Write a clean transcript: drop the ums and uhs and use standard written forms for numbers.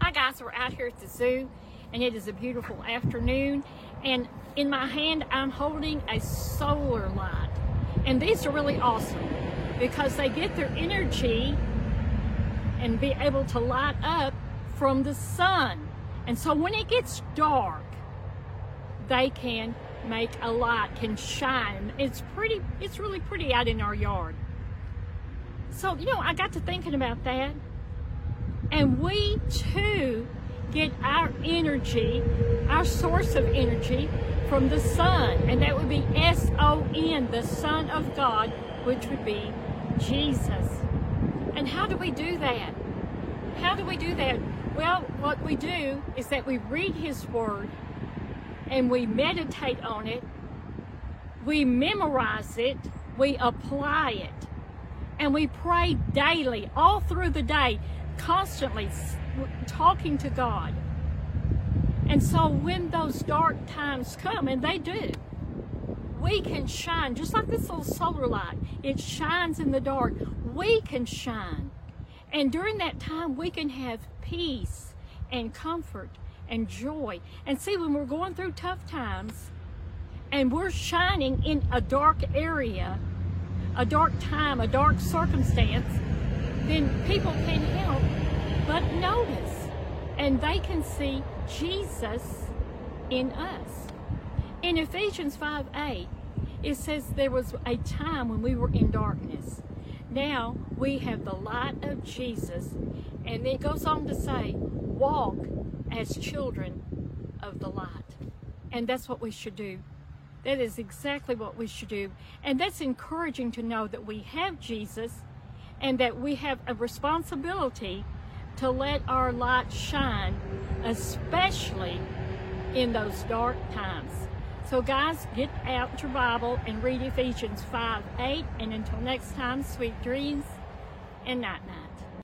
Hi guys, we're out here at the zoo and it is a beautiful afternoon, and in my hand I'm holding a solar light, and these are really awesome because they get their energy and be able to light up from the sun. And so when it gets dark, they can make a light, can shine. It's really pretty out in our yard. So, I got to thinking about that. And we too get our energy, our source of energy, from the sun. And that would be S-O-N, the Son of God, which would be Jesus. And how do we do that? How do we do that? Well, what we do is that we read His Word and we meditate on it, we memorize it, we apply it, and we pray daily, all through the day, constantly talking to God. And so when those dark times come, and they do, we can shine, just like this little solar light. It shines in the dark. We can shine. And during that time, we can have peace and comfort and joy. And see, when we're going through tough times and we're shining in a dark area, a dark time, a dark circumstance, then people can't help but notice, and they can see Jesus in us. In Ephesians 5:8, it says there was a time when we were in darkness. Now we have the light of Jesus, and it goes on to say, walk as children of the light. And that's what we should do. That is exactly what we should do. And that's encouraging to know that we have Jesus and that we have a responsibility to let our light shine, especially in those dark times. So guys, get out your Bible and read Ephesians 5:8. And until next time, sweet dreams and night-night.